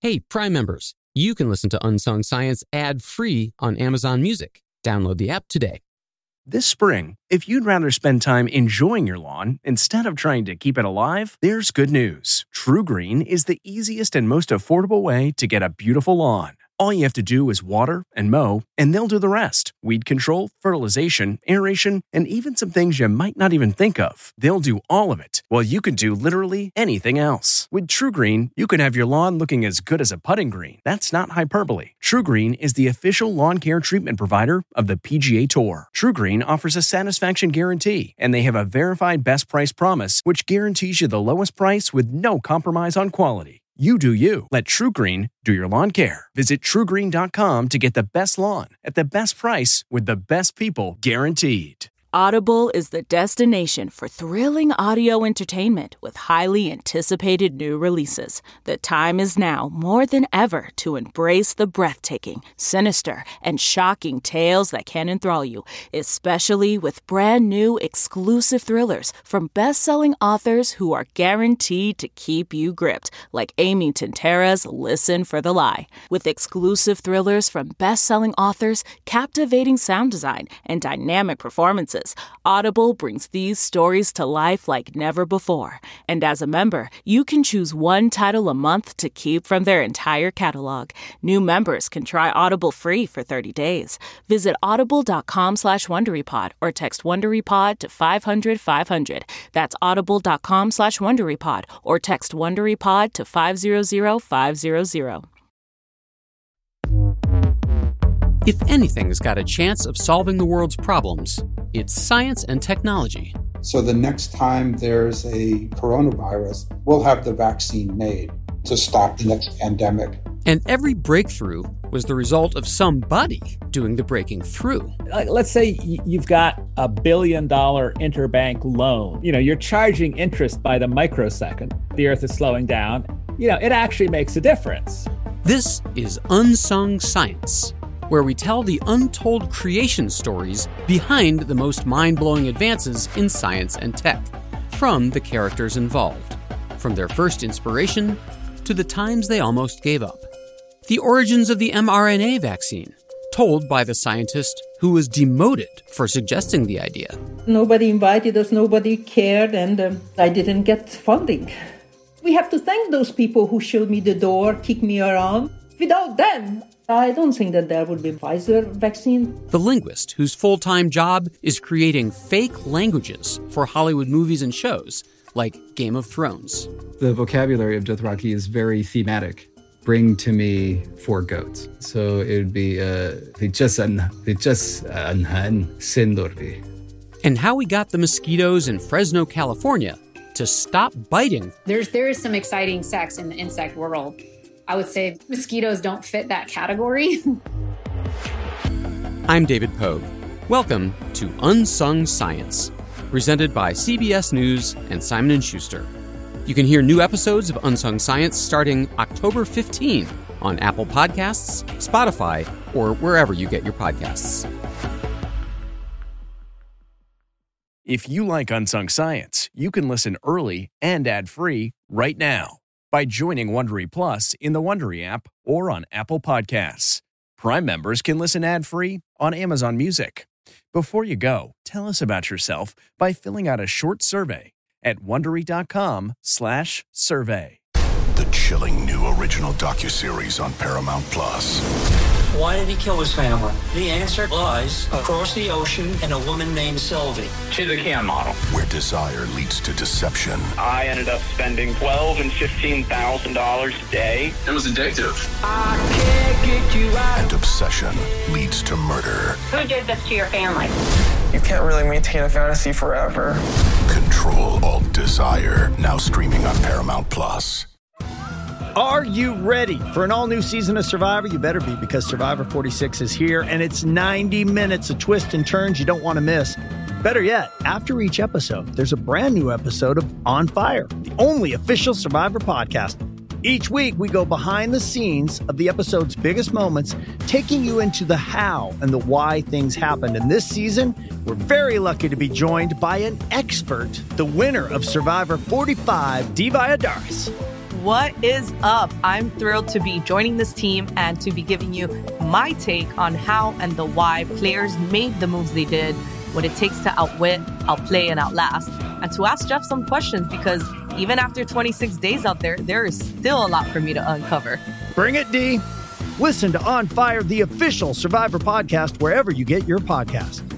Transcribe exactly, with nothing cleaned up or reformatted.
Hey, Prime members, you can listen to Unsung Science ad-free on Amazon Music. Download the app today. This spring, if you'd rather spend time enjoying your lawn instead of trying to keep it alive, there's good news. TruGreen is the easiest and most affordable way to get a beautiful lawn. All you have to do is water and mow, and they'll do the rest. Weed control, fertilization, aeration, and even some things you might not even think of. They'll do all of it, while you can do literally anything else. With TruGreen, you can have your lawn looking as good as a putting green. That's not hyperbole. TruGreen is the official lawn care treatment provider of the P G A Tour. TruGreen offers a satisfaction guarantee, and they have a verified best price promise, which guarantees you the lowest price with no compromise on quality. You do you. Let TruGreen do your lawn care. Visit True Green dot com to get the best lawn at the best price with the best people guaranteed. Audible is the destination for thrilling audio entertainment with highly anticipated new releases. The time is now more than ever to embrace the breathtaking, sinister, and shocking tales that can enthrall you, especially with brand new exclusive thrillers from best-selling authors who are guaranteed to keep you gripped, like Amy Tintera's Listen for the Lie. With exclusive thrillers from best-selling authors, captivating sound design, and dynamic performances, Audible brings these stories to life like never before. And as a member, you can choose one title a month to keep from their entire catalog. New members can try Audible free for thirty days. Visit audible.com slash WonderyPod or text WonderyPod to five hundred five hundred. That's audible.com slash WonderyPod or text WonderyPod to five hundred five hundred. If anything's got a chance of solving the world's problems, it's science and technology. So the next time there's a coronavirus, we'll have the vaccine made to stop the next pandemic. And every breakthrough was the result of somebody doing the breaking through. Like, let's say you've got a billion dollar interbank loan. You know, you're charging interest by the microsecond. The earth is slowing down. You know, it actually makes a difference. This is Unsung Science, where we tell the untold creation stories behind the most mind-blowing advances in science and tech, from the characters involved, from their first inspiration to the times they almost gave up. The origins of the mRNA vaccine, told by the scientist who was demoted for suggesting the idea. Nobody invited us, nobody cared, and um, I didn't get funding. We have to thank those people who showed me the door, kicked me around. Without them, I don't think that there would be Pfizer vaccine. The linguist whose full-time job is creating fake languages for Hollywood movies and shows, like Game of Thrones. The vocabulary of Dothraki is very thematic. Bring to me four goats. So it would be Vichasan, Vichasan, Sindorvi. And how we got the mosquitoes in Fresno, California to stop biting. There's there is some exciting sex in the insect world. I would say mosquitoes don't fit that category. I'm David Pogue. Welcome to Unsung Science, presented by C B S News and Simon and Schuster. You can hear new episodes of Unsung Science starting October fifteenth on Apple Podcasts, Spotify, or wherever you get your podcasts. If you like Unsung Science, you can listen early and ad-free right now by joining Wondery Plus in the Wondery app or on Apple Podcasts. Prime members can listen ad-free on Amazon Music. Before you go, tell us about yourself by filling out a short survey at Wondery.com slash survey. The chilling new original docuseries on Paramount Plus. Why did he kill his family? The answer lies across the ocean in a woman named Sylvie. She's a Can model. Where desire leads to deception. I ended up spending twelve thousand dollars and fifteen thousand dollars a day. It was addictive. I can't get you out. And obsession leads to murder. Who did this to your family? You can't really maintain a fantasy forever. Control Alt Desire. Now streaming on Paramount Plus. Are you ready for an all-new season of Survivor? You better be, because Survivor forty-six is here, and it's ninety minutes of twists and turns you don't want to miss. Better yet, after each episode, there's a brand new episode of On Fire, the only official Survivor podcast. Each week, we go behind the scenes of the episode's biggest moments, taking you into the how and the why things happened. And this season, we're very lucky to be joined by an expert, the winner of Survivor forty-five, Dee Valladares. what is up? I'm thrilled to be joining this team and to be giving you my take on how and the why players made the moves they did, what it takes to outwit, outplay, and outlast, and to ask Jeff some questions because even after twenty-six days out there, there is still a lot for me to uncover. Bring it, D. Listen to On Fire, the official Survivor podcast, wherever you get your podcasts.